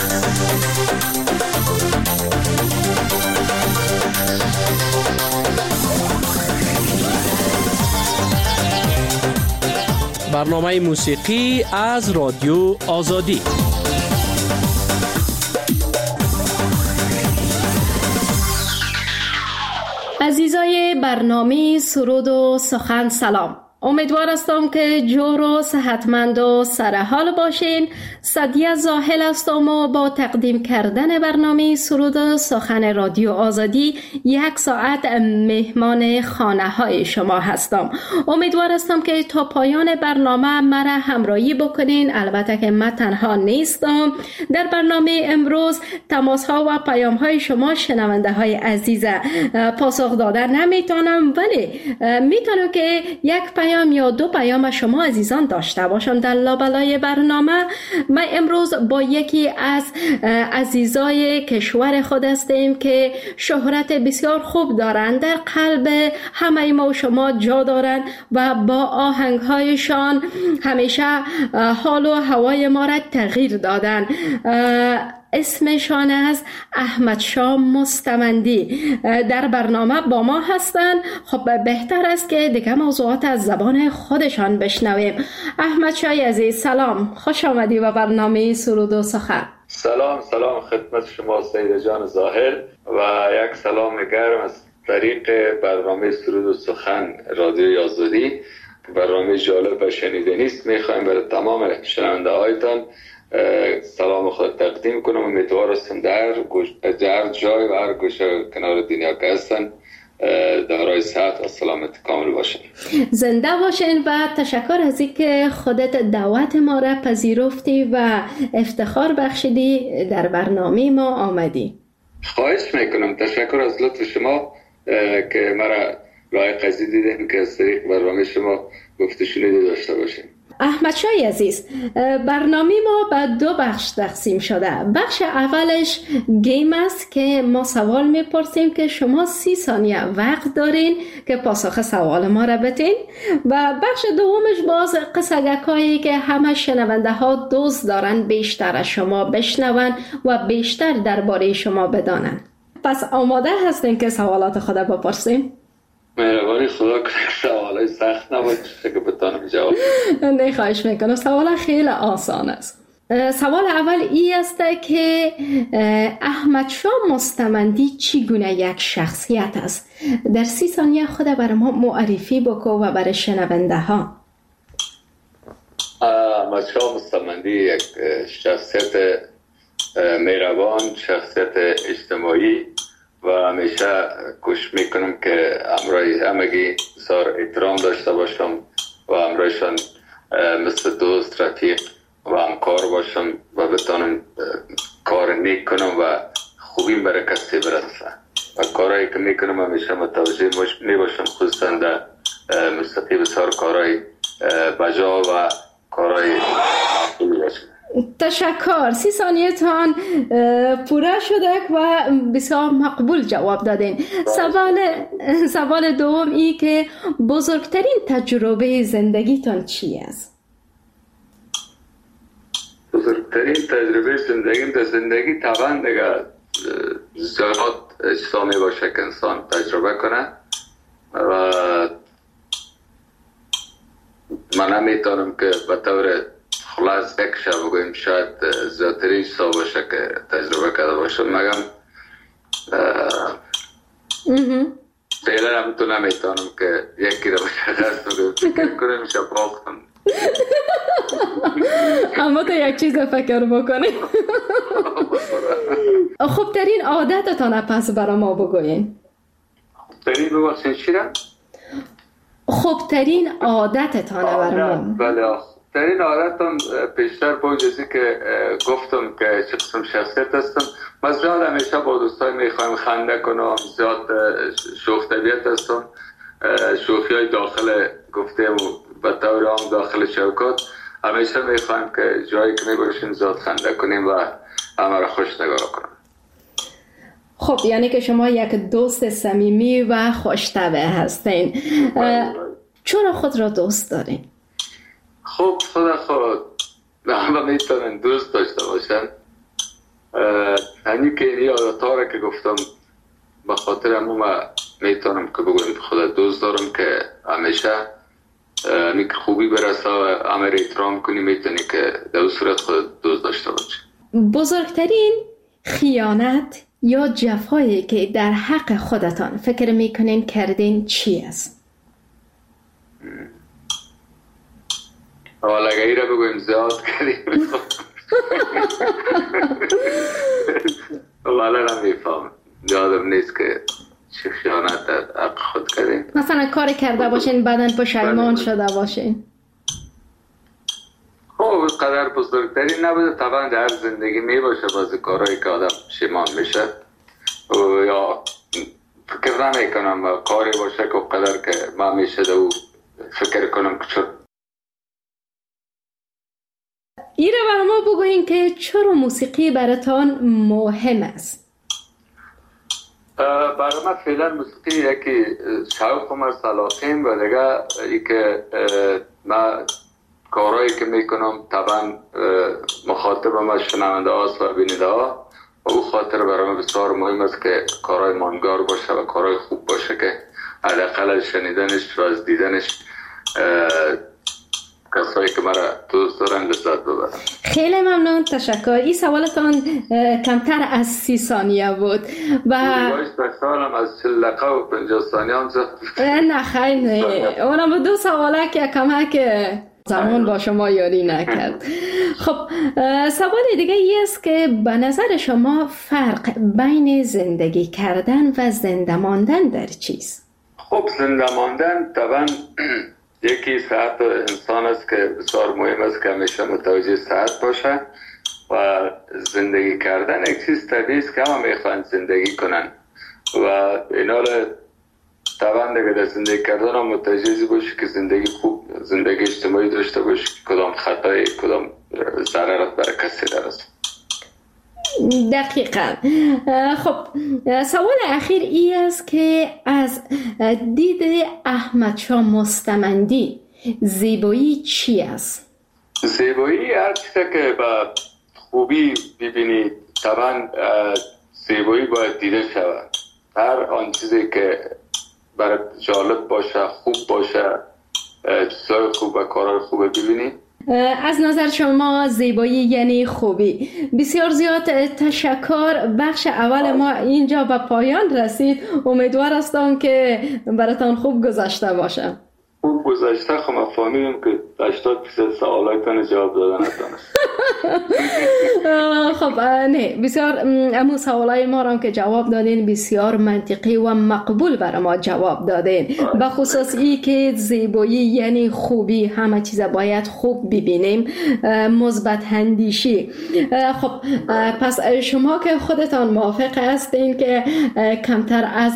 برنامه موسیقی از رادیو آزادی. عزیزای برنامه سرود و سخن سلام. امیدوار هستم که جور و صحتمند و سرحال باشین. سعدیه زاهل هستم و با تقدیم کردن برنامه سرود و سخن رادیو آزادی 1 ساعت مهمان خانه های شما هستم. امیدوار هستم که تا پایان برنامه مرا همراهی بکنین. البته که من تنها نیستم. در برنامه امروز تماس ها و پیام های شما شنونده های عزیز پاسخ دادن نمیتونم، ولی میتونم که یک پیام یا 2 پیام شما عزیزان داشته باشم در لابلای برنامه. ما امروز با یکی از عزیزای کشور خود هستیم که شهرت بسیار خوب دارند، در قلب همه ما و شما جا دارند و با آهنگهایشان همیشه حال و هوای ما را تغییر دادن. اسمشان از احمد شاه مستمندی در برنامه با ما هستند. خب بهتر است که دیگه موضوعات از زبان خودشان بشنویم. احمد شاه عزیز سلام، خوش آمدی به برنامه سرود و سخن. سلام خدمت شما سید جان ظاهر و یک سلام گرم از طریق برنامه سرود و سخن رادیو آزادی. برنامه جالب و شنیدنی است. میخوایم برای تمام شنونده هایتان سلام خود تقدیم کنم. امیدوار هستم در هر جای و هر گوشه کنار دنیا که هستن دارای صحت و سلامت کامل باشین. زنده باشین و تشکر از اینکه خودت دعوت ما را پذیرفتی و افتخار بخشیدی در برنامه ما آمدی. خواهش میکنم. تشکر از لطف شما که مرا لایق قضیه دیدین که از طریق برنامه شما گفته شنیده داشته باشین. احمد شاه عزیز، برنامه ما به 2 بخش تقسیم شده. بخش اولش گیم است که ما سوال میپرسیم که شما 30 ثانیه وقت دارین که پاسخ سوال ما را بدین، و بخش دومش باز قصگکایی که همه شنونده ها دوست دارن بیشتر از شما بشنون و بیشتر درباره شما بدانن. پس آماده هستین که سوالات خود بپرسیم؟ مهربانی خدا کنه سوالای سخت نباشه که بتونم جواب. نه خواهش میکنم. سوال خیلی آسان است. سوال اول ای است که احمد شاه مستمندی چگونه یک شخصیت است؟ در 30 ثانیه خود برای ما معرفی بکن و برای شنونده ها. احمد شاه مستمندی یک شخصیت مهربان، شخصیت اجتماعی و همیشه کوشش میکنم که همراه همگی بسیار احترام داشته باشم و همراهشان مثل دوست، رفیق و همکار باشم و بتانم کار نیک کنم و خوبیم برای کسی برسه و کارهایی که میکنم همیشه متوجه میباشم، خصوصا در موسیقی بسیار کارهای بجا و کارهای خوبی باشم. تشکر. 30 ثانیه تان پوره شده و بسیار مقبول جواب دادین. سوال دوم ای که بزرگترین تجربه زندگیتان چی است؟ بزرگترین تجربه زندگیم در زندگی طبعا دیگه زیاد اجتماعی باشه که انسان تجربه کنه و من نمیتونم که به طور خلاص یک شب بگویم شاید زیادترین چیزا باشه که تجربه کرده باشم، مگم فعلا هم تو نمیتونم که یکی رو مشخص بگویم فکر کنم میشه باختم. اما تو یک چیز فکر بکنیم. خوبترین عادتتان پس برای ما بگوین. خوبترین ببخشین چی را؟ خوبترین عادتتان برای ما. بله، خوبترین عادتم پیشتر با جزی که گفتم که چه قسم شخصیت هستم. من زیاد همیشه با دوستای میخوایم خنده کنم، زیاد شوخ طبیعت هستم. شوخی های داخل گفتم و طور عام داخل شوکات همیشه میخوایم که جایی که میباشیم زیاد خنده کنیم و همه را خوش نگاه کنیم. خب یعنی که شما یک دوست صمیمی و خوش‌طبع هستین. چرا خود را دوست دارین؟ خب خود همه میتونن دوست داشته باشن همین که این یادتا را که گفتم به خاطر همون میتونم که بگویم خدا دوست دارم که همیشه همین که خوبی برسه و همه را احترام کنی، میتونی که در اون صورت خود دوست داشته باشی. بزرگترین خیانت یا جفایی که در حق خودتان فکر میکنین کردین چی است؟ حالا اگه ای را بگویم زیاد کردیم والا نمیفهم، یادم نیست که چه خیانت در حق خود کردیم. مثلا کاری کرده باشین بعدن پشیمان شده باشین. خب قدر بزرگتری نبوده، طبعا در زندگی می باشه بعضی کارهایی که آدم پشیمان میشه یا فکر نمی کنم کاری باشه که قدر که ما میشه دو فکر کنم که چون ایره برای ما بگوین که چرا موسیقی براتان مهم است؟ برای من فعلا موسیقی یکی شوق و علاقه‌ام و دیگه ای که من کارهایی که میکنم طبعا مخاطب ما شنونده هاست و بیننده ها و او خاطر برای من بسیار مهم است که کارهای ماندگار باشه و کارهای خوب باشه که حداقل از شنیدنش و از دیدنش کسایی که مرا دوست دارن لذت ببرن. خیلی ممنون، تشکر. این سوالتان کمتر از 30 ثانیه بود و سالم از 40 دقیقه و 50 ثانیه هم نه خیلی اونم به 2 سواله که کمک زمان با شما یاری نکرد. خب سوال دیگه ای است که به نظر شما فرق بین زندگی کردن و زنده ماندن در چیست؟ خب زنده ماندن طبعا یکی صحت انسان است که بسیار مهم است که همیشه متوجه صحت باشه و زندگی کردن یک چیز طبیعی است که همه میخوان زندگی کنن و اینا طبعا دیگه در زندگی کردن هم متوجه باشی که زندگی خوب، زندگی اجتماعی داشته باشی، کدام خطای کدام ضررت برای کسی درست. دقیقا. خب سوال اخیر ای است که از دید احمد شاه مستمندی زیبایی چی است؟ زیبایی هر چیزی که با خوبی ببینید، طبعا زیبایی باید دیده شود. هر آن چیزی که برای جالب باشه، خوب باشه، چیزای خوب و کارهای خوب ببینید. از نظر شما زیبایی یعنی خوبی. بسیار زیاد تشکر. بخش اول ما اینجا به پایان رسید. امیدوار هستم که براتان خوب گذشته باشه. خوب گذشته. خب من فهمیدم که 80% سوالاتون جواب دادن نتونست. خب نه، بسیار امو سوالای ما را که جواب دادین بسیار منطقی و مقبول برای ما جواب دادین. به خصوص ای که زیبایی یعنی خوبی، همه چیز باید خوب ببینیم، مثبت اندیشی. خب پس شما که خودتان موافق هستین که کمتر از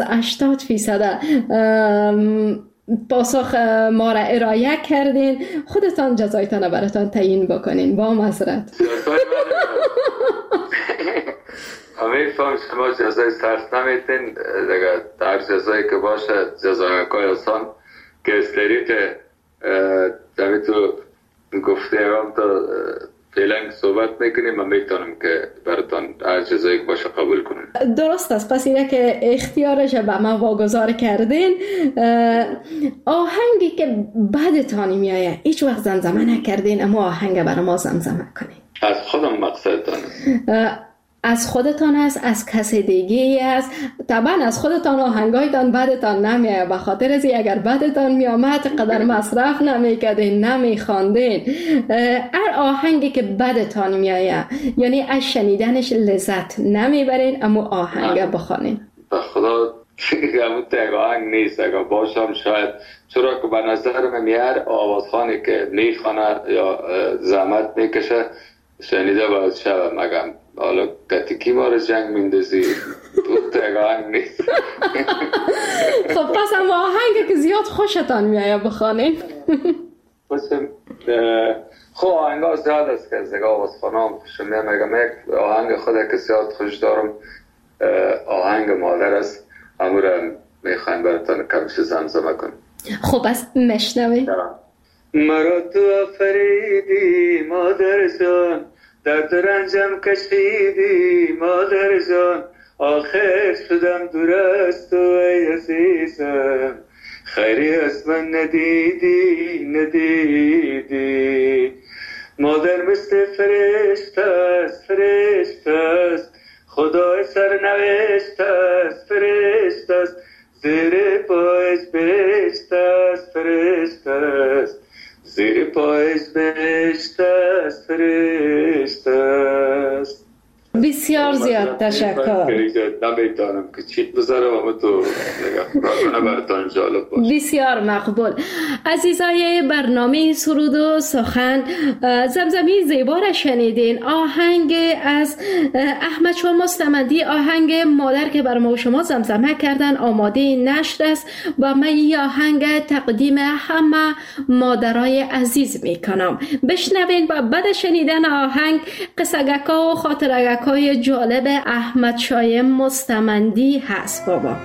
80% پاسخ ما را ارائه کردین، خودتان جزایتان براتان تعیین بکنین. با معذرت. همه فهم شما جزای سرس نمیتین دیگه، در جزایی که باشه جزای که آسان که از طریق زمین تو گفته هم تا فعلا صحبت میکنیم و میتونم که براتان هر جزایی که باشه قبول کنم. درست است. پس اینه که اختیارش به ما واگذار کردین. آهنگی که بعدتان میایه هیچ وقت زمزمه نکردین اما آهنگ برای ما زمزمه کنین. از خودم مقصدتان از خودتان است، از کسی دیگه است. طبعا از خودتان آهنگایتان بعدتان نمیایه، به خاطر ازی اگر بعدتان میامد قدر مصرف نمیکردین، نمیخواندین. هر آهنگی که بعدتان میایه یعنی از شنیدنش لذت نمیبرین اما آهنگ بخوانین. به خدا همون تک آهنگ نیست، اگر باشم شاید، چرا که به نظر من هر آوازخانی که میخوانه یا زحمت میکشه شنیده باید شوم. مگم حالا کتیکی ما رو جنگ میندازی تو تک آهنگ نیست. خب پس هم آهنگ که زیاد خوشتان میایه بخوانین. خب آهنگ ها زیاد است که از نگاه آوازخانه هم خوشم میام. مگم یک آهنگ خود که زیاد خوش دارم آهنگ مادر است، همون رو میخوایم براتان کمش زمزمه کنم. خب از مشنوی. مرا تو آفریدی مادر جان، درد رنجم کشیدی مادر جان، آخر شدم دور از تو ای عزیزم، خیری از من ندیدی. مادر مثل فرشته است خدای سرنوشت است، فرشته است زیر پایش بهشت است، فرشته است زیر پایش بهشت است، فرشته است. بسیار زیاد تشکر. نمیدانم که چی بذارم اما تو براتون جالب باشه. بسیار مقبول. عزیزای برنامه سرود و سخن، زمزمی زیبا را شنیدین. آهنگ از احمد شاه مستمندی، آهنگ مادر که بر ما و شما زمزمه کردن، آماده نشر است و من این آهنگ تقدیم همه مادرای عزیز میکنم. بشنوین و بعد شنیدن آهنگ قصگکا و خاطرگکای جالب احمد شاه مستمندی هست بابا.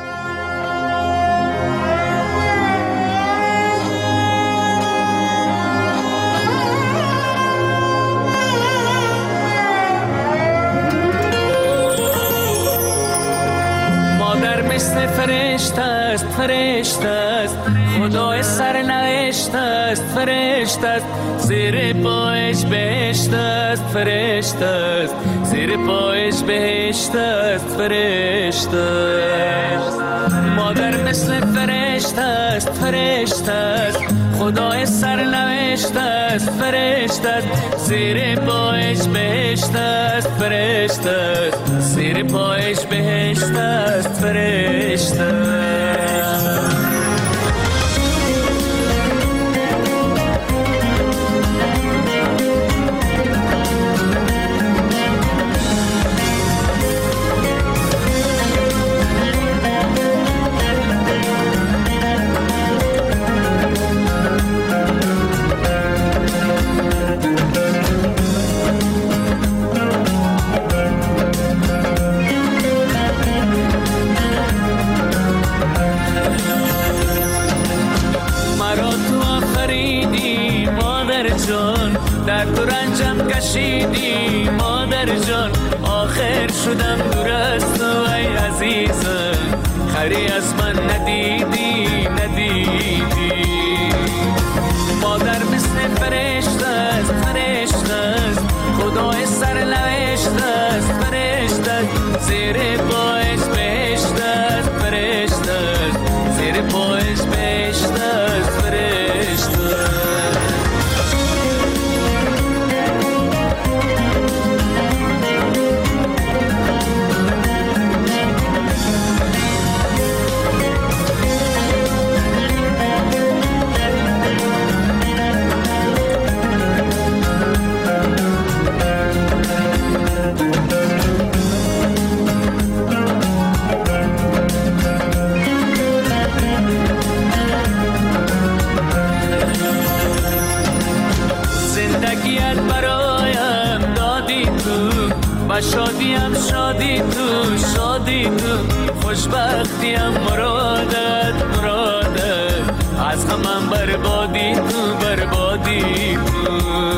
مادر مثل فرشته است، فرشته است خدای سرنوشت است، فرشته است زیر پایش بهشت است، فرشته است زیر پایش بهشت است، فرشته است. مادر مثل فرشته است، فرشته است خدای سرنوشت است، فرشته است زیر پایش بهشت است، فرشته است زیر پایش بهشت است، فرشته است. در تو رنجم کشیدی مادر جان، آخر شدم دور از تو ای عزیزم، خیری از من ندیدی. مادر مثل فرشته است، فرشته است خدای سرنوشت است، فرشته است زیر پایش بهشت است، فرشته است زیر پایش بهشت است، فرشته است. شادیم شادی تو، شادی تو خوشبختیم مرادت، از غمم بربادی تو، بربادی تو.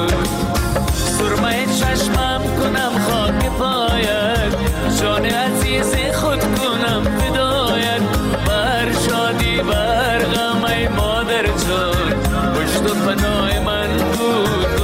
سرمه چشمم کنم خاک پایت، جان عزیز خود کنم فدایت، بر شادی بر غم ای مادر جان، پشت و پناه من بود.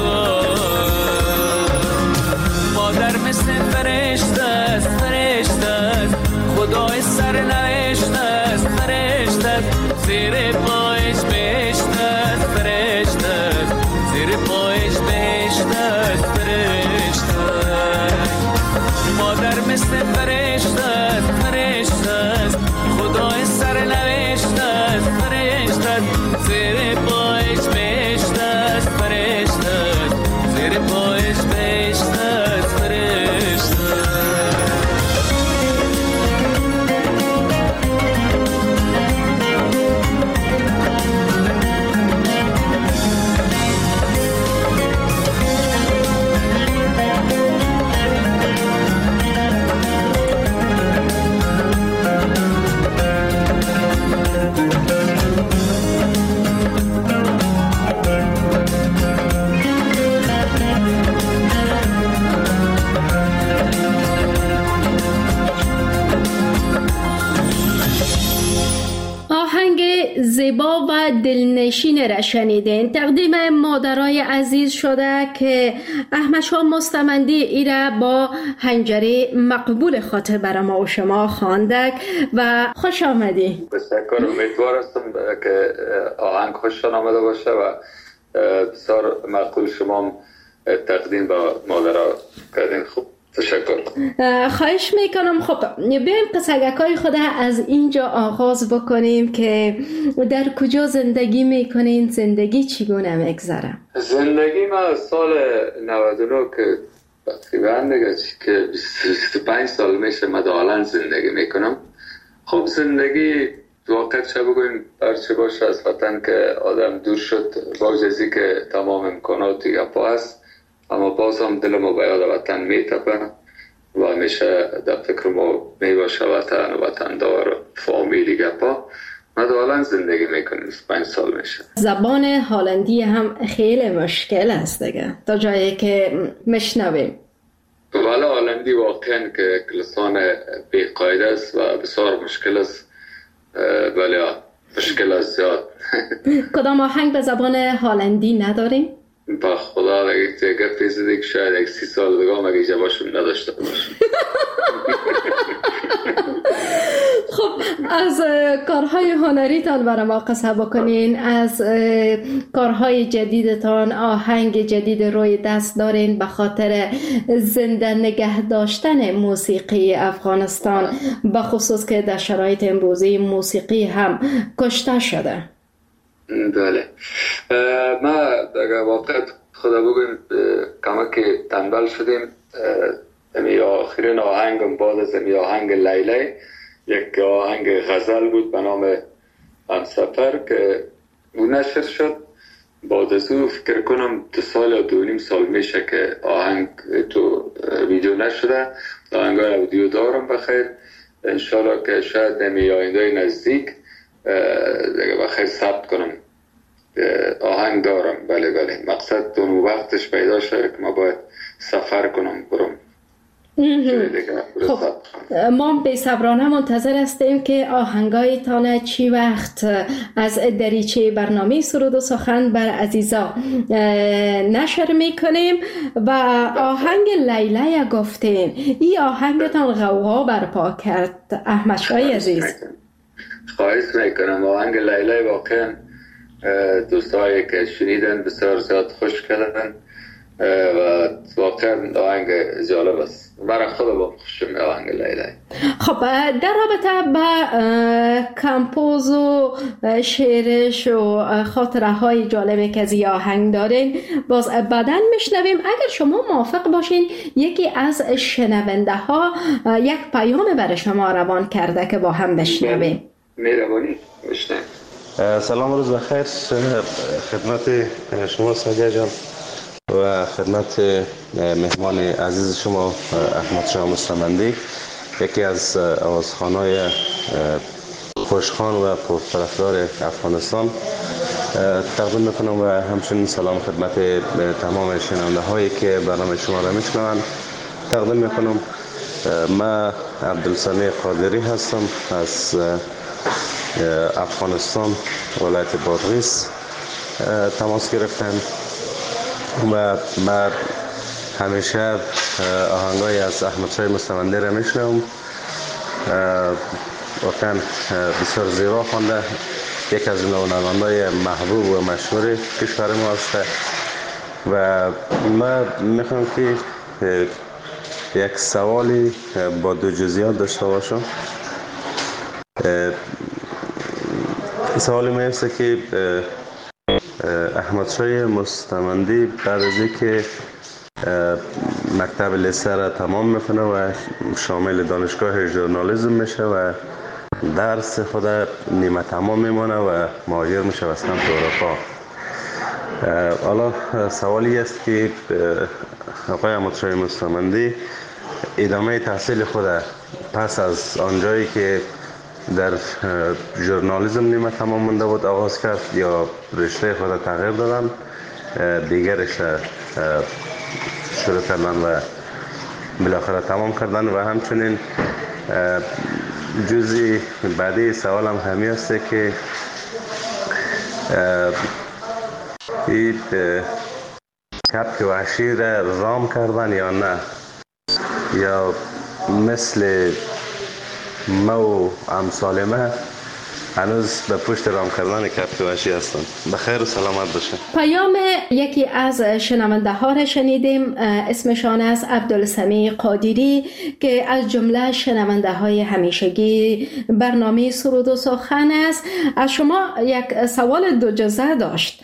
مادر مثل فرشته است، فرشته است خدای سرنوشت است، فرشته است زیر پایش بهشت است، فرشته است زیر پایش بهشت است، فرشته است. مادر مثل فرشته است، فرشته است خدای سرنوشت است، فرشته است زیر پایش بهشت است، فرشته است زیر پایش بهشت است، فرشته. زیبا و دلنشین را شنیدین. تقدیم مادرای عزیز شده که احمد شاه مستمندی ایره با حنجره مقبول خاطر برای ما و شما خواندک و خوش آمدی. بسیار امیدوار هستم که آهنگ خوشتان آمده باشه و بسیار مقبول شما تقدیم با مادرها کردین. خوب، تشکر. خواهش میکنم. خب بیایم قصگکای خود از اینجا آغاز بکنیم که در کجا زندگی میکنین؟ زندگی چگونه میگذره؟ زندگی ما سال 99 که تقریبا دیگه که 25 سال میشه مدالن زندگی میکنم. خب زندگی واقعا چه بگویم برچه باشه از وطن که آدم دور شد، با جزی که تمام امکاناتی گپا هست، اما باز هم دل ما به یاد وطن میتپه و همیشه در فکر ما میباشه وطن و وطندار و فامیلی گپا. مدالن زندگی میکنیم 25 سال میشه. زبان هلندی هم خیلی مشکل است دیگه تا جایی که مشنویم. ولی هلندی واقعا که لسان بی‌قاعده است و بسیار مشکل است. ولی مشکل است زیاد. کدام آهنگ به زبان هلندی نداریم؟ با خدا دیگه پیزده که شاید 30 سال دیگه هم اگه جوابشون نداشته باشم. خب از کارهای هنریتان برای ما قصه بکنین. از کارهای جدیدتان آهنگ جدید روی دست دارین به خاطر زنده نگه داشتن موسیقی افغانستان، به خصوص که در شرایط امروزی موسیقی هم کشته شده. بله، ما در واقع خدا بگویم کمک تنبل شدیم. امی آخرین آهنگم بعد از امی آهنگ لیلی یک آهنگ غزل بود به نام همسفر که اون نشر شد. بعد از او فکر کنم 2 سال یا 2.5 سال میشه که آهنگ تو ویدیو نشده. آهنگای اودیو دارم بخیر، انشالله که شاید نمی آینده نزدیک دیگه بخیر ثبت کنم. آهنگ دارم. بله مقصد اون وقتش پیدا شده که ما باید سفر کنم برم. خب ما به صبرانه منتظر هستیم که آهنگایتان چی وقت از دریچه برنامه سرود و سخن بر عزیزا نشر میکنیم. و آهنگ لیلی گفتین، این آهنگتان غوغا برپا کرد احمد شاه عزیز. خواهش میکنم. آهنگ لیلی واقعا دوستایی که شنیدن بسیار زیاد خوش کردن و واقعا آهنگ جالب است. برای خود با خوشم آهنگ لیلی. خب در رابطه با کمپوز و شعرش و خاطره های جالبی که از این آهنگ دارین باز بعداً میشنویم. اگر شما موافق باشین یکی از شنونده ها یک پیام برای شما روان کرده که با هم بشنویم. مهربانی بشنویم. سلام، روز بخیر خدمت شما سعدیه جان و خدمت مهمان عزیز شما احمد شاه مستمندی، یکی از آوازخوان‌های خوشخوان و پرطرفدار افغانستان تقدیم میکنم و همچنین سلام خدمت تمام شنونده هایی که برنامه شما را میشنوند تقدیم میکنم. من عبدالسمیع قادری هستم از افغانستان، ولایت بادغیس تماس گرفتم و من همیشه آهنگای از احمد شاه مستمندی را میشنوم. واقعا بسیار زیبا خوانده، یک از نوانندگان محبوب و مشهور کشور ما است و من میخوام که یک سوالی با 2 جزئیات داشته باشم. سوالی میفته که احمد شاه مستمندی بعد از اینکه مکتب لیسه را تمام میکنه و شامل دانشگاه ژورنالیسم میشه و درس خود نیمه تمام میمانه و مهاجر میشه به سمت اروپا. حالا سوالی است که آقای احمد شاه مستمندی ادامه تحصیل خود پس از آنجایی که در ژورنالیسم نیمه تمام مونده بود آغاز کرد یا رشته خود تغییر دادن دیگرش شروع کردن و بالاخره تمام کردن؟ و همچنین جزئی بعدی سوالم همی است که این کبک وحشی را رام کردن یا نه، یا مثل ما و امثال ما هنوز به پشت رام کردن کبک وحشی هستن. بخیر و سلامت باشه. پیام یکی از شنونده ها را شنیدیم، اسمشان است عبدالسمیع قادری که از جمله شنونده های همیشگی برنامه سرود و سخن است. از شما یک سوال دو جزء داشت.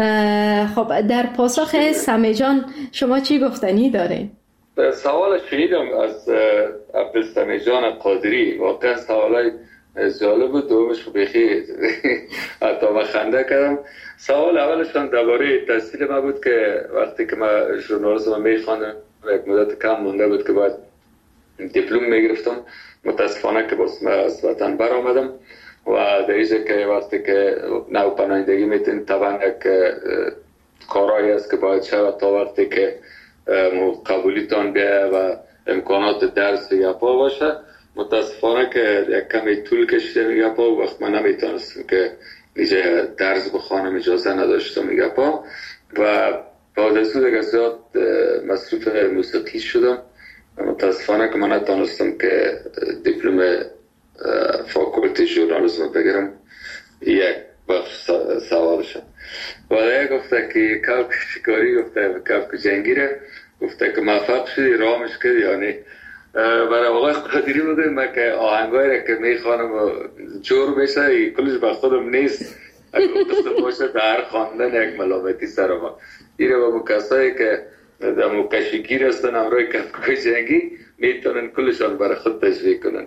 خب در پاسخ سمی جان شما چی گفتنی دارین؟ سوال شنیدم از عبدالسمیع جان قادری، واقعا سوالای جالب بود. دومش بخیر حتی من خنده کردم. سوال اولشان درباره تحصیل ما بود که وقتی که من ژورنالیسم میخواندم یک مدت کم مونده بود که باید دیپلم میگرفتم. متاسفانه که باز من از وطن برآمدم و در اینجا که وقتی که نو پناهندگی میتین طبعا یک کارایی است که باید شود تا وقتی که قبولیتان بیایه و امکانات درس گپا باشه. متاسفانه که یک کمی طول کشیده میگه پا، وقت من نمیتونستم که اینجا درس بخوانم، اجازه نداشتم میگه پا و بعد از اون دیگه زیاد مصروف موسیقی شدم. متاسفانه که من نتونستم که دیپلم فاکولتی ژورنالیسم بگیرم. یک بخش سوالشم و دیگه گفته که کبک شکاری، گفته کبک جنگی ره، گفته که موفق شدی رامش کردی یا نه. برای آقای قادری بوده من که آهنگایی را که میخوانم جور بشه کلش به خودم نیست، اگه قصد باشه در خواندن یک ملامتی سر ما. این را با کسایی که در مکشگیر هستن امروی کبکای جنگی میتونن کلشان برای خود تشویق کنن.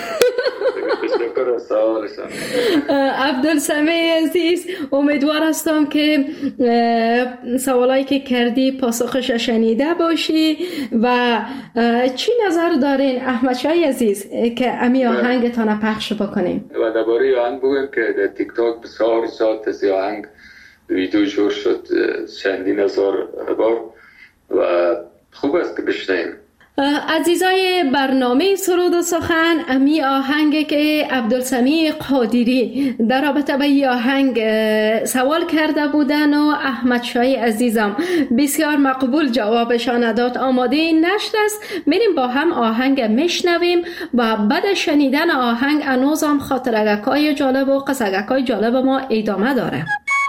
تشکر از سوالشان. عبدالسمیع عزیز، امیدوار هستم که سوالایی که کردی پاسخش شنیده باشی. و چی نظر دارین احمد شای عزیز که امی آهنگتان پخش بکنیم؟ و درباره آهنگ بگویم که در تیک تاک بسیار ساعت از آهنگ ویدیو جور شد چندین هزار بار و خوب است که بشنیم. عزیزای برنامه سرود و سخن، امی آهنگ که عبدالسمیع قادری در رابطه با این آهنگ سوال کرده بودن و احمد شای عزیزم بسیار مقبول جوابشان داد. آماده نشد است، میریم با هم آهنگ میشنویم و بعد شنیدن آهنگ انوزم خاطرگکای جالب و قصگکای جالب ما ادامه داره.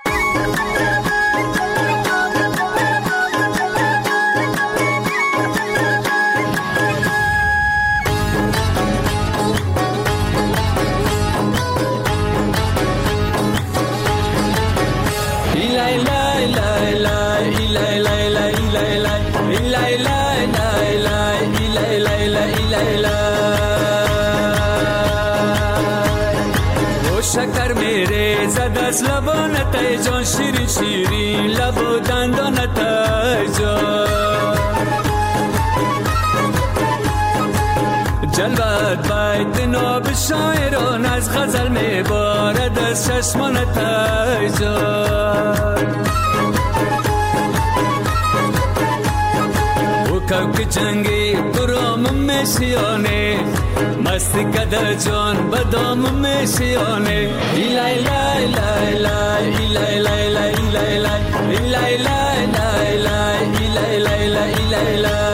شکر میره زد از لبانت ای جان، شیرین شیرین لب و دندانت ای جان، جلوت باید ناب شاعران از غزل میبارد از چشمانت ای جان. کبک جنگی برام میشیانه، مستی کده جان بدام میشیانه. ایلای لای لای لای ایلای لای لای ایلای لای ایلای لای لای لای ایلای لای لای ایلای لای.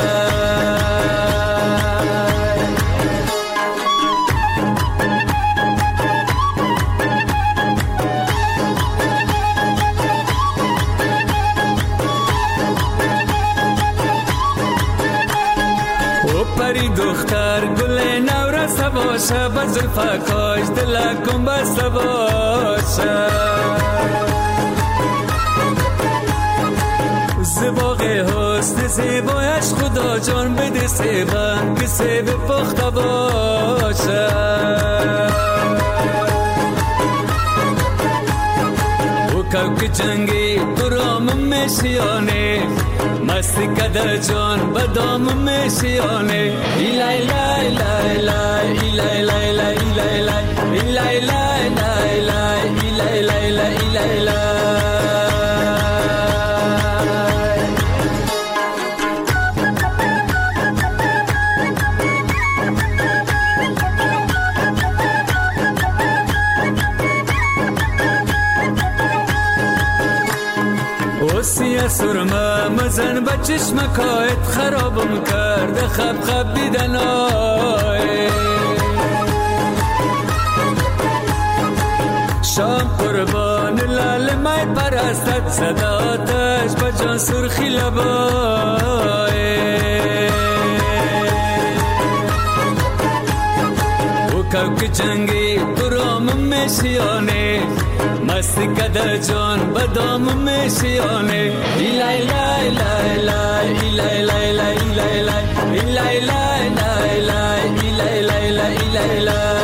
دختر گل نورس باشه، بزل فکاش دلکم بسته باشه. زباق حسن زیبایش خدا جان بده سیبن که سیب پخته باشه. و کبک جنگی برام میشیانه، مستی کده جان بدام میشیانه. ایلای لای لای لای ایلای لای لای ایلای لای ایلای لای لای لای ایلای لای لای ایلای لای. سرمه مزن به چشم کایت خرابم کرده خب خب دیدن شام قربان لال مای پرستت صداتش به جان سرخی لبای او کوک جنگی برام میشیانه مستی کده جان بدام میشیانه ایلای لای لای لای ایلای لای لای ایلای لای ایلای لای لای لای ایلای لای لای ایلای لای.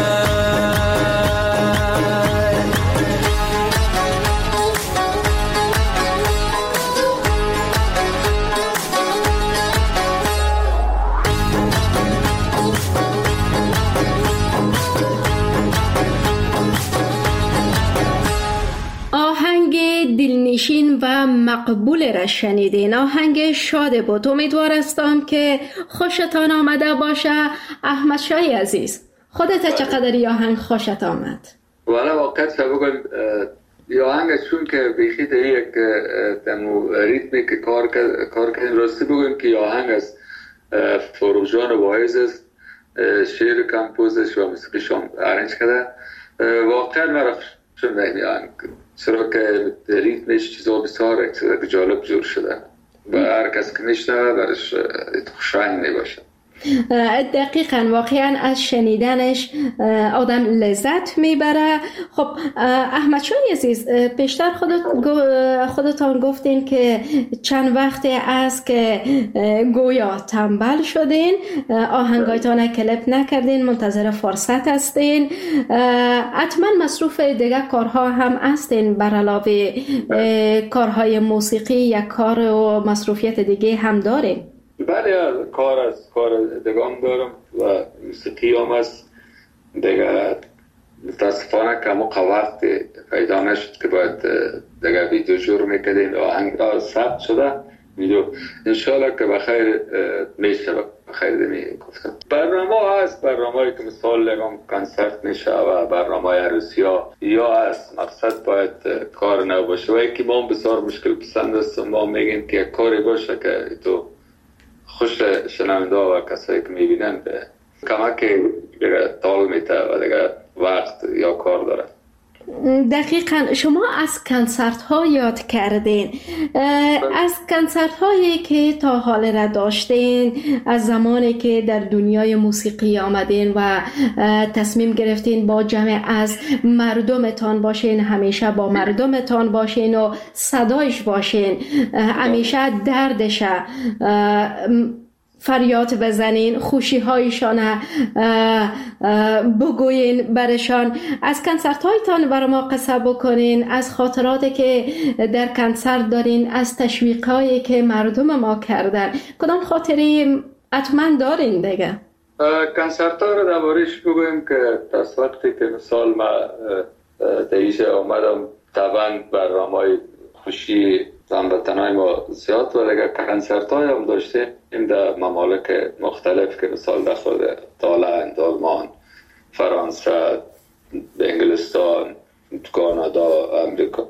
دلنشین و مقبول را شنیدین. آهنگ شاد بود. امیدوار هستم که خوشتان آمده باشه. احمد شای عزیز، خودت چقدر آهنگ خوشت آمد؟ والا واقعا بگم آهنگ چون که بیخی در یک ریتمی که کار کردن راستی بگم که آهنگ از فروجان واعظ است، شعر کمپوزش و موسیقیش هم ارنج کرده. واقعا مرا چون آهنگ چرا که ریتمش چیزا بسیار جالب جور شده و هر کس که میشنوه برش خوشایند میباشه. دقیقاً واقعاً از شنیدنش آدم لذت میبره. خب احمد شای عزیز، پیشتر خودتان گفتین که چند وقتی است که گویا تنبل شدین، آهنگایتان کلیپ نکردین، منتظر فرصت هستین. حتما مصروف دیگه کارها هم هستین بر علاوه کارهای موسیقی یا کار و مصروفیت دیگه هم دارین؟ بله، کار دگام دارم و موسیقی هم هست دیگه. متاسفانه که موقع وقت پیدا نشد که باید دیگه ویدیو جور میکردیم. آهنگ ثبت شده ویدیو، انشالله که بخیر میشه. بخیر دمی گفتم برنامه هست، برنامه‌ای که مثال لگم کنسرت میشه و برنامه عروسی ها یا هست. مقصد باید کار نباشه و یکی ما بسیار مشکل پسند است. ما میگیم که کاری باشه که تو خوش شنونده و کسایی که میبینن به کمک دیگه تال میته و دیگه وقت یا کار داره. دقیقاً شما از کنسرت ها یاد کردین. از کنسرت هایی که تا حال را داشتین، از زمانی که در دنیای موسیقی آمدین و تصمیم گرفتین با جمع از مردمتان باشین، همیشه با مردمتان باشین و صدایش باشین، همیشه دردش فریاد بزنین، خوشی هایشان بگوین برشان. از کنسرت هایتان برای ما قصه بکنین، از خاطراتی که در کنسرت دارین، از تشویق هایی که مردم ما کردن. کدام خاطری حتما دارین دیگه؟ کنسرت ها رو دربارش بگویم که از وقتی که مثال ما دیشه آمدم طبعا برنامه‌های خوشی هموطنای ما زیاد و دیگه کنسرت های هم داشته این در ممالک مختلف که مثال در خود هلند، آلمان، فرانسه، انگلستان، کانادا، امریکا،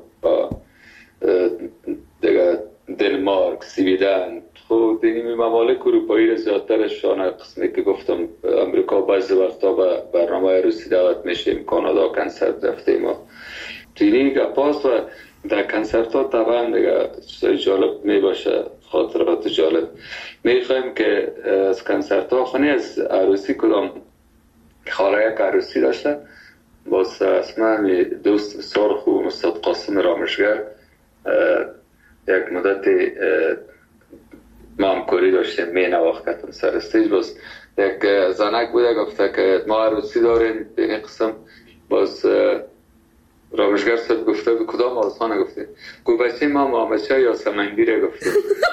دیگه دنمارک، سویدن. خود این ممالک اروپایی را زیادترشان قسمی که گفتم امریکا بعضی وقتا به برنامه عروسی دعوت میشیم، کانادا کنسرت رفتیم و تینی گپاست و در کنسرت ها طبعا دیگه چیزای جالب می باشه، خاطرات جالب. می خواهیم که از کنسرت ها خونی از عروسی کدام خاله یک عروسی داشته باز اسمه دوست بسیار خوب استاد قاسم رامشگر یک مدتی ما همکاری داشتیم، می نواختم سر استیج. باز یک زنک بوده گفته که ما عروسی داریم به این قسم. باز رامشگر صاحب گفته به کدام آسانه گفته؟ گو بچه ما محمدشاه یا سمنگیره گفته.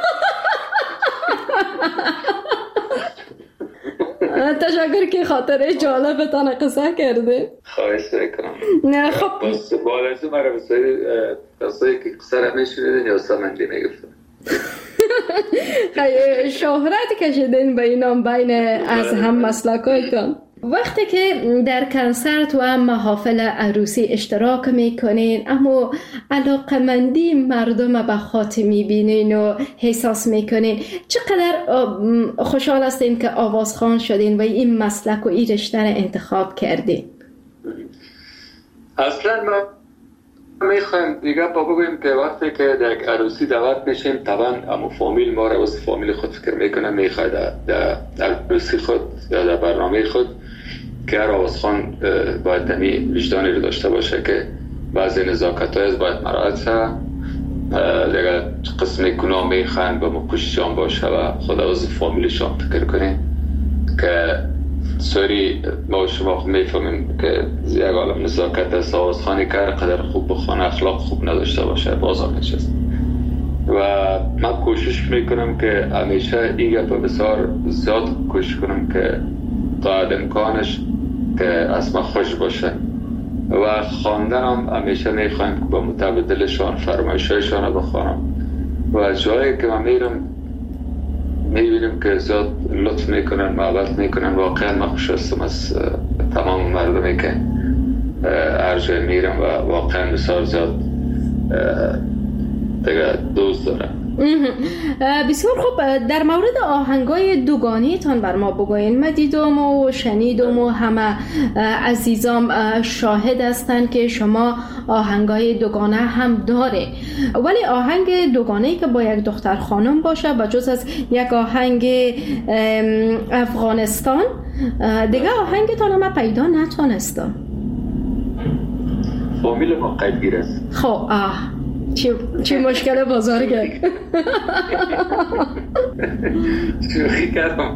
تشکر که خاطر جالبتان قصه کرده. خواهش میکنم. نه خب بس بالایزو مرا بسایی کسایی که قصه را میشنیدن یا سمنگی میگفتن. شهرت کشیدین به اینام بین از هم مسلکایتان. وقتی که در کنسرت و محافل عروسی اشتراک میکنین، اما علاقمندی مردم به خاطر میبینین و احساس میکنین، چقدر خوشحال هستین که آوازخوان شدین و این مسلک و این رشته را انتخاب کردین؟ اصلا ما میخوایم دیگه بگویم که وقتی که در عروسی دعوت میشیم، طبعا امو فامیل ما را واسه فامیل خود فکر میکنه، میخواد در عروسی خود یا در برنامه خود که هر آوازخوان باید دمی وجدانی رو داشته باشه که بعضی نزاکت های باید مراعات شه، دیگه قسم گناه میخواین با مکوششان باشه و خود از فامیلشان فکر کنیم که سوری ما و شما میفهمیم که یک عالم نزاکت است. آوازخوانی که هر قدر خوب بخوانه اخلاق خوب نداشته باشه بازارش است. و من کوشش میکنم که همیشه این گپ بسیار زیاد کوشش کنم که تا امکانش که از من خوش باشه و خواندن هم همیشه میخوایم که با متبادلشان فرمایشایشان رو بخوانم و جایی که من میرم میبینیم که زیاد لطف میکنن، محبت میکنن. واقعا من خوش هستم از تمام مردمی که هر جای میرم و واقعا بسیار زیاد دیگه دوست دارم. بسیار خوب. در مورد آهنگای دوگانی تان بر ما بگوین. من دیدم و شنیدم و همه عزیزام شاهد هستند که شما آهنگای دوگانه هم داره، ولی آهنگ دوگانه‌ای که با یک دختر خانم باشه با جز از یک آهنگ افغانستان دیگه آهنگتان هم پیدا نتونستم. فامیل ما قیدگیر است. خب چی مشکل بزرگه. شوخی کردم.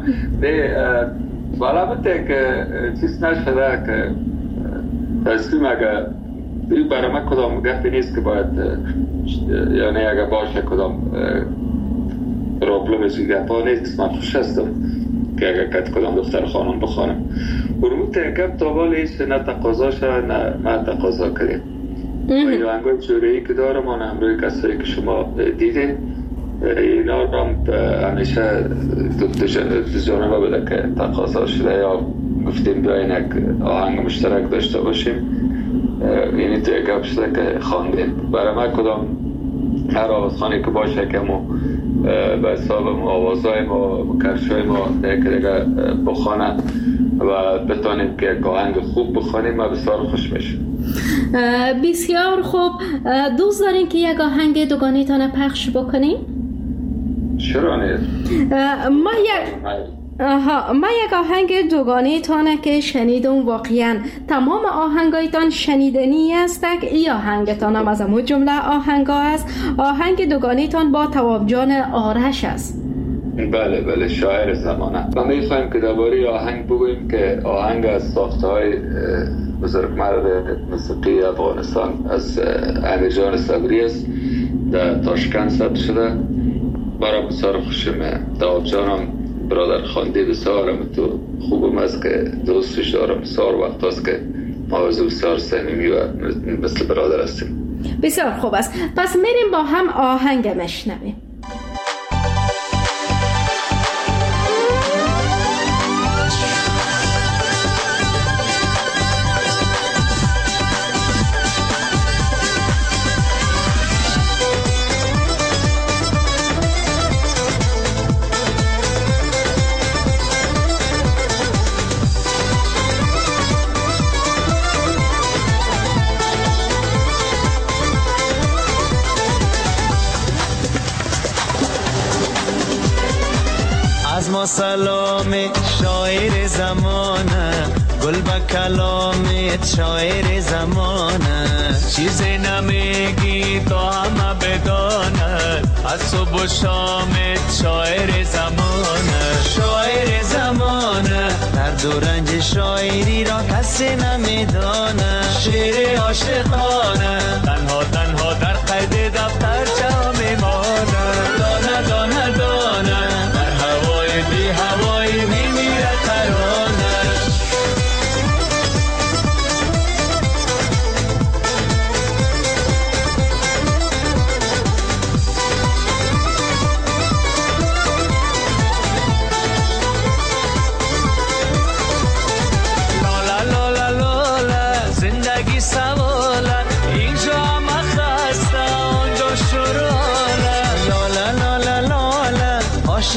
البته که چیز نشده که تصمیم اگر برای من کدام گفتی نیست که باید یعنی اگر باشه کدام پرابلم از این گفت ها نیست. من خوش هستم که اگر کدام دختر خانم بخوانم برموت گفت تا بالیست نه تقاضا شد نه من تقاضا کردیم. این آهنگای جوره‌ای که دارم آن همروی کسایی که شما دیدین اینا رو همیشه دو جانبه بده که تقاضا شده یا گفتیم بیاین یک آهنگ مشترک داشته باشیم. یعنی توی گپ شده که خواندیم برای من کدام هر آوازخوانی که باشه که ما به حساب آوازهای ما کرشای ما دیگه بخوانن و بتانیم که یک آهنگ خوب بخوانیم ما بسیار خوش میشیم. بسیار خوب. دوست دارین که یک آهنگ دوگانه تانه پخش بکنیم؟ چرا نیست؟ ما یک آهنگ دوگانه تانه که شنیدم واقعا تمام آهنگایتان شنیدنی است. ای آهنگتان هم از امو جمله آهنگا است. آهنگ دوگانه تان با تواب جان آرش است. بله شاعر زمانه. ما میخوایم که درباره آهنگ بگوییم که آهنگ از ساخته های بزرگمرد موسیقی افغانستان از علی جان صبری است. در تاشکند ثبت شده. برای بسیار خوشمه. تواب جانم برادر خانده بسیارم تو خوبم است که دوستش دارم. بسیار وقت است که ما از بسیار صمیمی و مثل برادر هستیم. بسیار خوب است. پس میریم با هم آهنگ مشنویم. ما سلام شاعر زمانه گل به کلامت شاعر زمانه چیزی نمیگی تا همه بدانند از صبح و شامت شاعر زمانه درد و رنج شاعری را کسی نمیدانه شعر عاشقانه تنها در قید دفتر چه میمانه دانه دانه دانه بی هوایی میمیره ترانش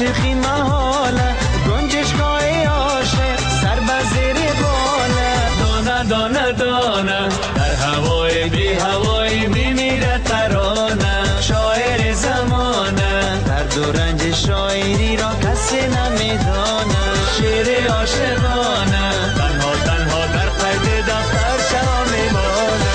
عاشقی محاله گنجشگاه عاشق سر بزیر باله دانه دانه دانه در هوای بی هوای میمیره ترانه شاعر زمانه درد و رنج شاعری را کسی نمیدانه شعر عاشقانه تنها تنها در قید دفتر چرا میمانه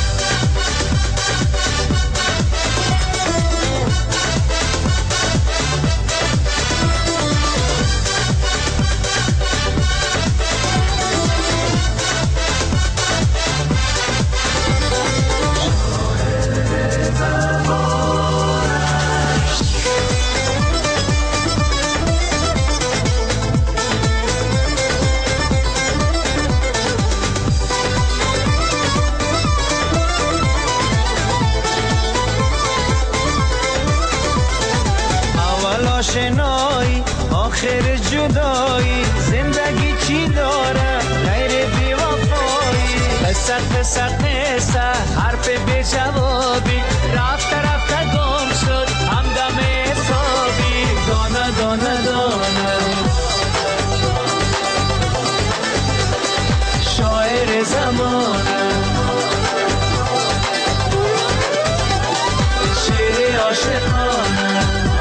آشنایی آخر جدایی زندگی چی داره غیر بی وفایی قصه قصه قصه حرف بی جوابی رفته رفته گم شد همدم حسابی دانه دانه دانه شاعر زمانه شعر عاشقانه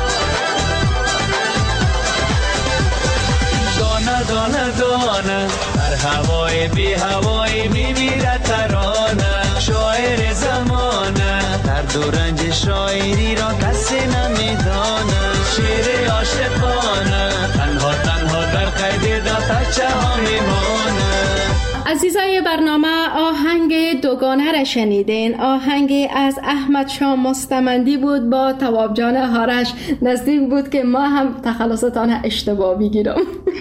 دانه دانه در هوای بی هوای میمیره ترانه شاعر زمانه درد و رنج شاعری را کسی نمیدانه شعر عاشقانه تنها تنها در قید دفترچه ها میمانه. عزیزای برنامه آهنگ دوگانه را شنیدین. آهنگ از احمد شاه مستمندی بود با تواب جان هارش. نزدیک بود که ما هم تخلصتان اشتباه بگیرم.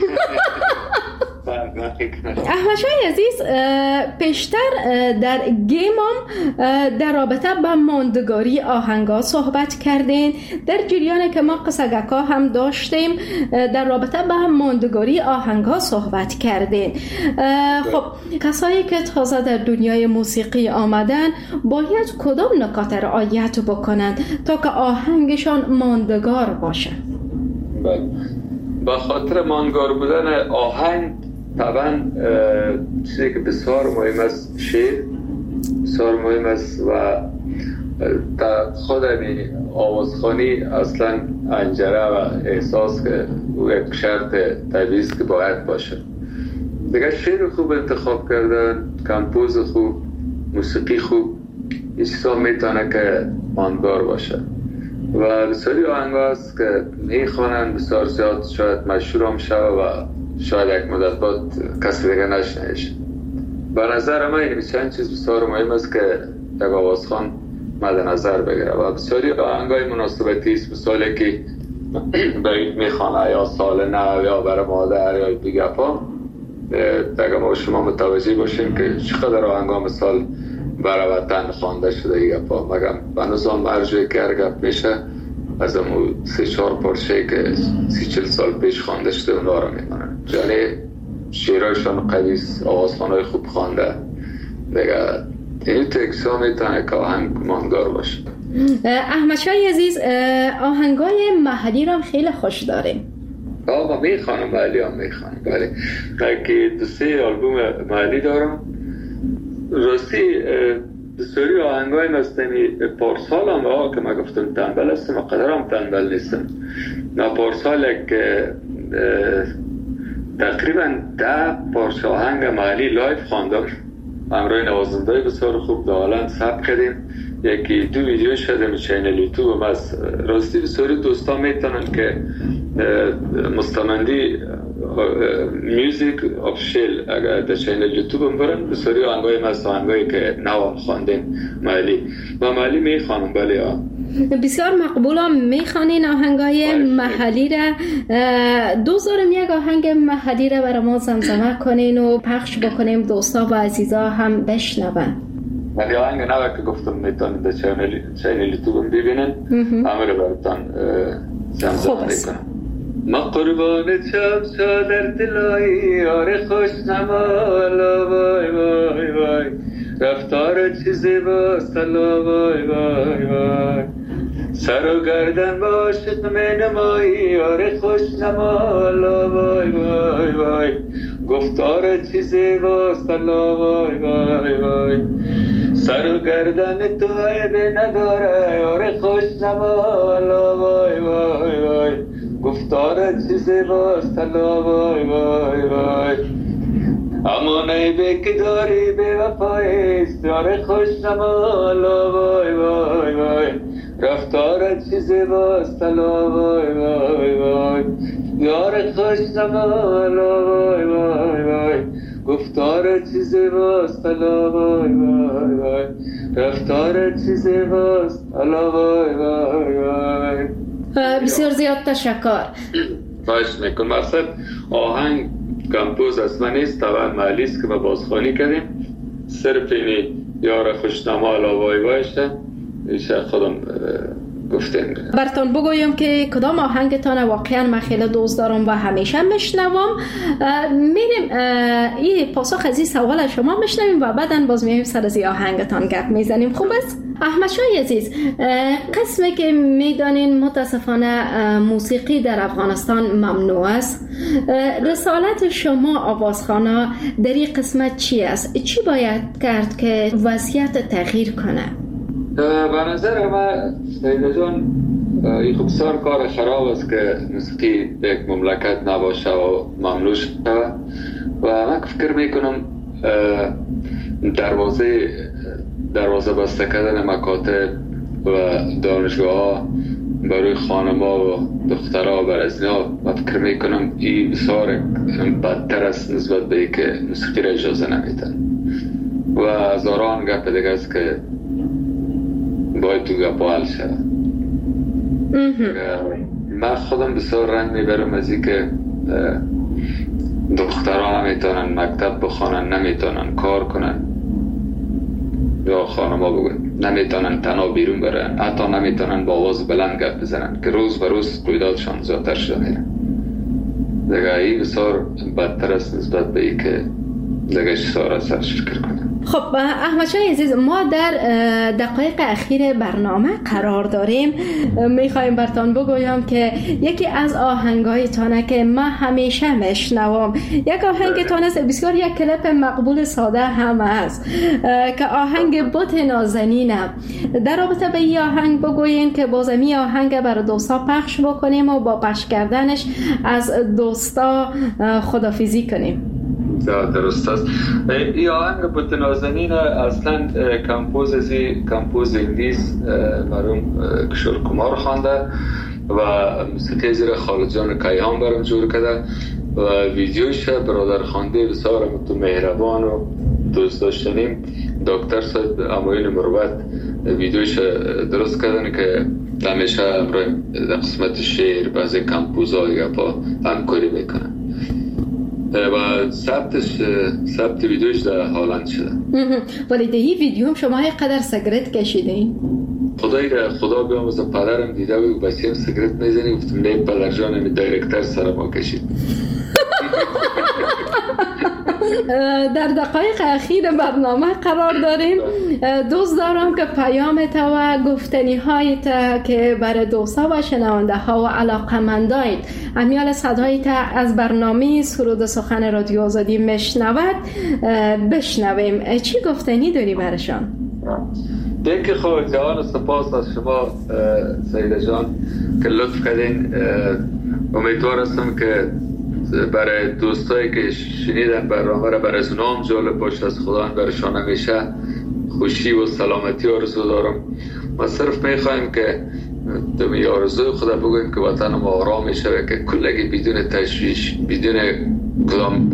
احمد شاه عزیز پیشتر در گیمم در رابطه با ماندگاری آهنگا صحبت کردین. در جریان که ما قصگکا هم داشتیم در رابطه با ماندگاری آهنگا صحبت کردین. خب کسایی که تازه در دنیای موسیقی آمدن باید کدام نکات رعایت بکنند تا که آهنگشان ماندگار باشه؟ با خاطر ماندگار بودن آهنگ طبعا چیزی که بسیار مهم است شعر بسیار مهم است و در خود آوازخوانی اصلا انجره و احساس که او یک شرط طبیعی است که باید باشه. دیگه شعر خوب انتخاب کردن، کمپوز خوب، موسیقی خوب، این چیزا میتونه که ماندگار باشه و بسیاری آهنگا هست که میخوانن بسیار زیاد شاید مشهور هم شود و شاید یک مدت بعد کسی دیگه نشنهش. به نظر من این چند چیز بسیار مهم است که یک آوازخوان مد نظر بگیره و بسیاری آهنگای مناسبتی است، مثالی که برید میخوانه یا سال نو یا برای مادر یا دیگه پا دیگه ما شما متوجه باشیم که چقدر آهنگا مثال برای وطن خوانده شده دیگه پا مگم به نظام ارجوی که هرگب میشه از امو 3-4 پارچه که 30-40 سال پیش خوانده شده اونا رو میمونن. یعنی شعرهایشان قویس، آوازخوانهای خوب خوانده دیگه این تکسا میتونه که آهنگ ماندگار باشه. احمد شاه عزیز آهنگای محلی رو خیلی خوش داریم. آقا میخوانم محلی هم میخوانم ولی که 2-3 آلبوم محلی دارم. راستی بسیاری آهنگای مستمی پارسال هم که من گفتم تنبل هستم و قدر هم تنبل نیستم. نه پارسال که تقریبا 10 پارچه آهنگ محلی لایف خواندم همراه نوازنده بسیار خوب دالند ثبت کردیم. یکی 2 ویدیو شدیم چینل یوتیوب هم از راستی بسیاری دوستان میتونن که مستمندی میوزیک آفیشیل اگر در چینل یوتیوب هم برن بسیاری آهنگای مست آهنگایی که نوام خواندیم محلی و محلی میخوانم. بله بسیار مقبولم میخوانین آهنگای محلی را. دوست دارم یک آهنگ محلی را برای ما زمزمه کنین و پخش بکنیم دوستا و عزیزا هم بشنون. ولی آهنگ نوه که گفتم میتونید در چینل یوتیوب ببینن همه رو براتان زمزمه میکنم. ما قربان چمچا در دلایی یار خوش نمالا وای وای وای رفتار چیزی با سلا وای وای وای سر و گردن با عاشق می نمایی یار خوش نما لا وای وای وای گفتار چیزی باست لا وای وای وای سر و گردن تو عیب نداره یار خوش نما لا وای وای وای گفتار چیزی باست لا وای وای وای اما نیبه که داری به وفایست یار خوش نما لا وای وای وای رفتار چیزی باست لا وای وای وای یار خوش نما لا وای وای وای گفتار چیزی باست لا وای وای وای رفتار چیزی باست لا وای وای وای. بسیار زیاد تشکر. باش میکنم. مقصد آهنگ کمپوز از من نیست، طبعا محلی است که ما بازخوانی کردیم. صرف اینی یار خوشنما لا وای وایشه ایشه خودم گفتیم. براتون بگویم که کدام آهنگتان واقعا من خیلی دوست دارم و همیشه میشنوم. میریم این پاسخ از این سوال شما میشنویم و بعداً باز میایم سر از این آهنگتان گپ میزنیم. خوب است؟ احمد شاه عزیز، قسمی که میدانین متاسفانه موسیقی در افغانستان ممنوع است. رسالت شما آوازخوانا در این قسمت چی است؟ چی باید کرد که وضعیت تغییر کنه؟ به نظر من سیده جان این خوب بسیار کار خراب است که موسیقی در یک مملکت نباشه و ممنوع شده و من فکر میکنم دروازه بسته کردن مکاتب و دانشگاه ها برای خانما و دخترها و برزنها و فکر میکنم این بسیار بدتر است نسبت به ای که موسیقی را اجازه نمیدن و هزاران گپ دیگه است که باید تو گپ حل شد. من خودم بسیار رنج میبرم از این که دخترها نمیتونن مکتب بخوانن، نمیتونن کار کنن یا خانما بگن نمیتونن تنها بیرون برن، حتی نمیتونن با آواز بلند گپ بزنن که روز به روز رویدادشان زیادتر شده میره. دیگه این بسیار بدتر است نسبت به این که دیگه سارا سرش فکر کنن. خب احمد شاه عزیز، ما در دقایق اخیر برنامه قرار داریم. میخوایم براتون بگویم که یکی از آهنگایتانه که من همیشه میشنوم، یک آهنگتان است بسیار یک کلیپ مقبول ساده هم است که آهنگ بت نازنینم. در رابطه به این آهنگ بگوین که بازمی آهنگ برای دوستا پخش بکنیم و با پخش کردنش از دوستا خدافیزی کنیم. درست است. این آهنگ بت نازنین اصلا کمپوز انگلیس مرحوم کشور کمار خوانده و موسیقی زیر خالد جان کیهان برام جور کرده و ویدیوش برادر خوانده بسیار مهربان و دوست داشتنیم دکتر صاحب امایون مروت ویدیوش درست کردن که همیشه در قسمت شعر بعضی کمپوزهای با همکاری میکنن و ثبت ویدیوش در هالند شده. ولی در این ویدیو هم شما قدر سیگرت کشیدین؟ خدا بیاموزه پدرم دیده و بچه‌ام سیگرت میزنی، گفتم نه پدر جانم دایرکتر سر ما کشید. در دقایق اخیر برنامه قرار داریم. دوست دارم که پیامت و گفتنی هایت که برای دوستا و شنونده ها و علاقمندایت امیال صدایت از برنامه سرود سخن رادیو آزادی میشنود بشنویم. چی گفتنی داری برشان؟ دیگه خود جوان سپاس از شما سیده جان که لطف کردین. امیدوار هستم که برای دوستایی که شنیدن برنامه را برای اونام جالب باشه، از خدا برشان همیشه خوشی و سلامتی آرزو دارم. ما صرف میخوایم که دمی آرزوی خدا بگویم که وطن ما آرام میشه که کلگی بدون تشویش بدون کدام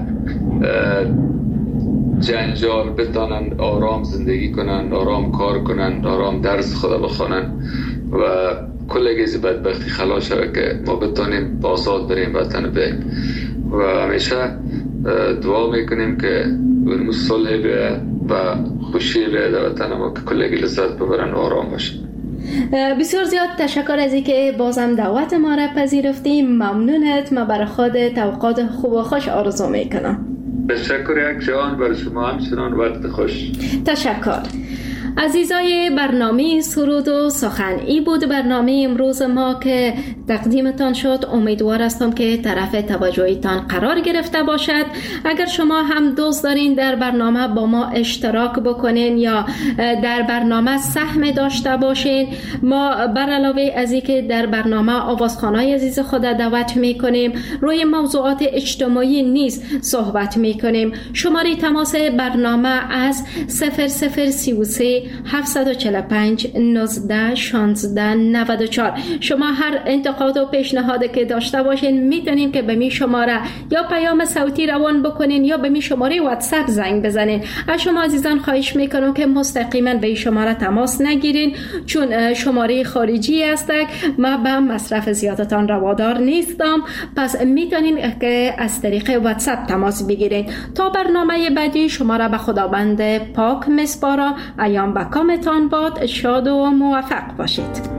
جنجال بتانن آرام زندگی کنن، آرام کار کنن، آرام درس خدا بخونن و کلگی زی بدبختی خلاص شده که ما بتانیم آزاد بریم وطن بریم و همیشه دعا میکنیم که اون صلح بیه و خوشی بیه در وطن ما که کلگی لذت ببرن و آرام باشن. بسیار زیاد تشکر از اینکه بازم دعوت ما را پذیرفتی. ممنونت. ما برای خودت اوقات خوب و خوش آرزو میکنم. تشکر یک جان برای شما همچنان وقت خوش. تشکر. عزیزای برنامه سرود و سخن، ای بود برنامه امروز ما که تقدیمتان شد. امیدوار هستم که طرف توجهتان قرار گرفته باشد. اگر شما هم دوست دارین در برنامه با ما اشتراک بکنین یا در برنامه سهم داشته باشین، ما بر علاوه از اینکه در برنامه آوازخوانای عزیز خود دعوت میکنیم، روی موضوعات اجتماعی نیز صحبت میکنیم. شماره تماس برنامه از 0033 745 19 16 94. شما هر انتقاد و پیشنهادی که داشته باشین میتونین که به می شماره یا پیام صوتی روان بکنین یا به می شماره واتساپ زنگ بزنین. از شما عزیزان خواهش میکنم که مستقیما به این شماره تماس نگیرین، چون شماره خارجی است. ما به مصرف زیادتان روادار نیستم، پس میتونین که از طریق واتساپ تماس بگیرین. تا برنامه بعدی شما را به خداوند پاک میسپارم. ایام به کامتان باد. شاد و موفق باشید.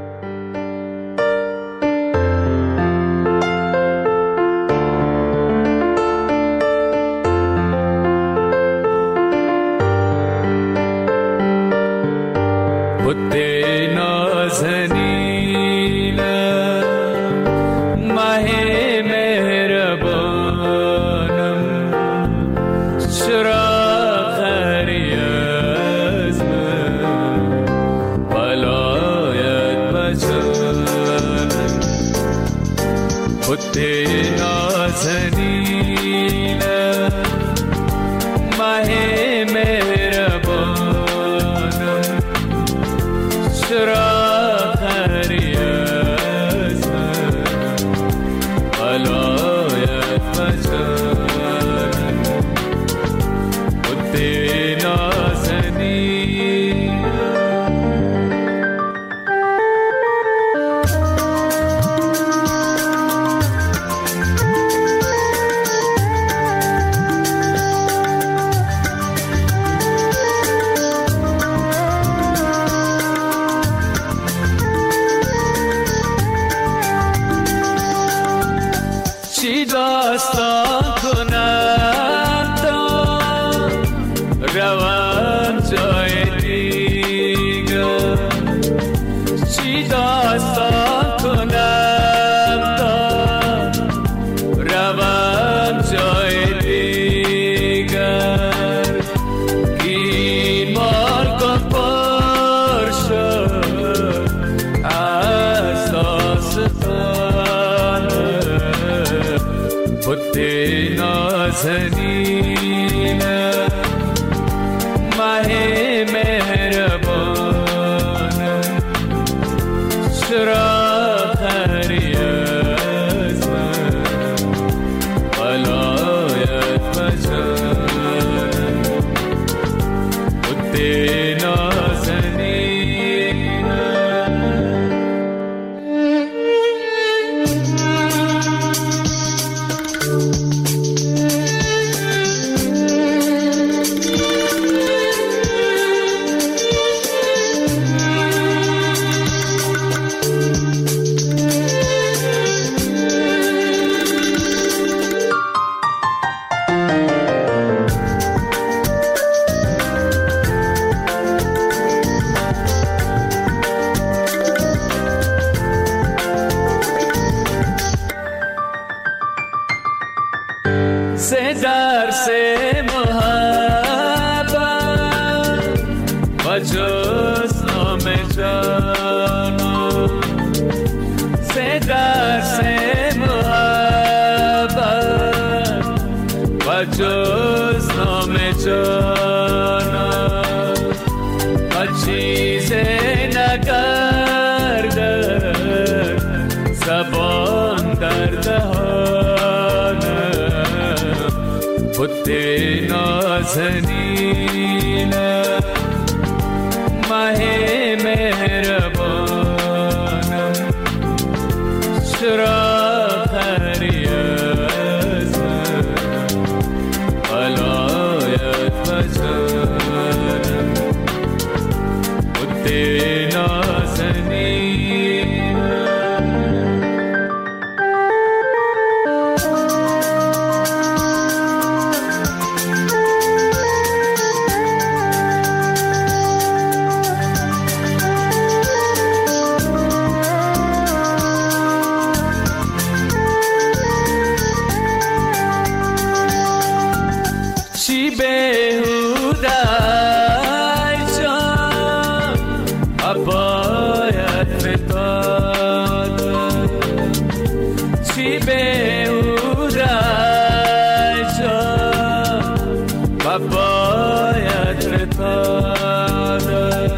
عبایت رتاده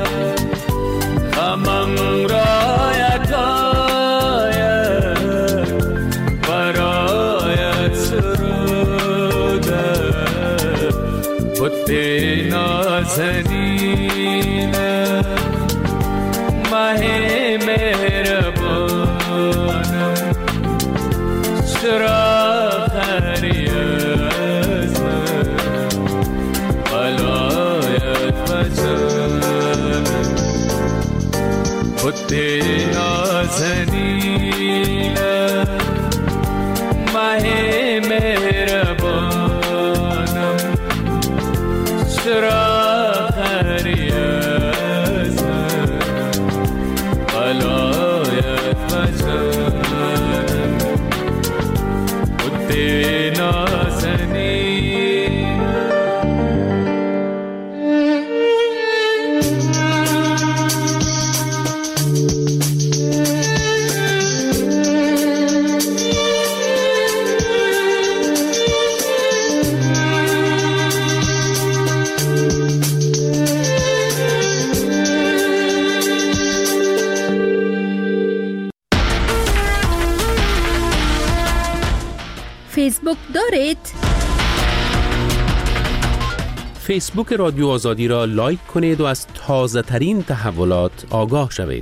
غمم را یکایت برایت سروده بت نازنینه ماه مهربانم چرا خری از من بلایت بزن بت نازنینه ماه مهربانم چرا خری از من بلایت بزن بت نازنینه. فیسبوک دارید؟ فیسبوک رادیو آزادی را لایک کنید و از تازه ترین تحولات آگاه شوید.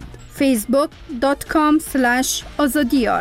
facebook.com/azadiyar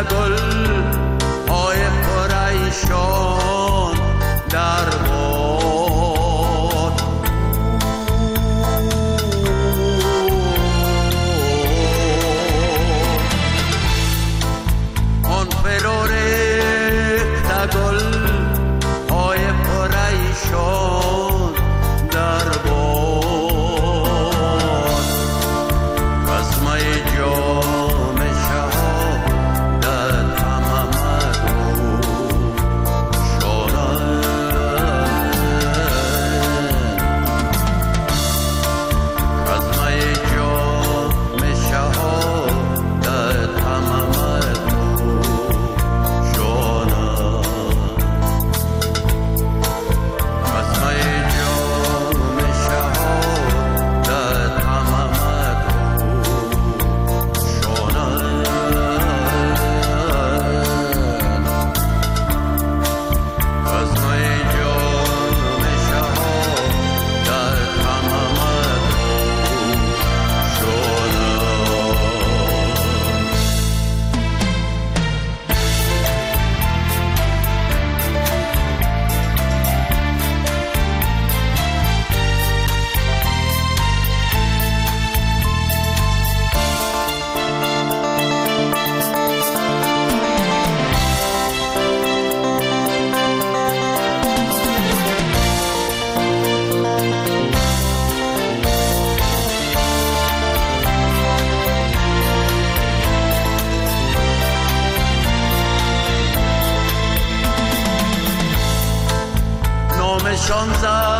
گل های پریشان در باد آن فرو ریخته گل های پریشان در باد رسمه جام شهادت همه نامشان زد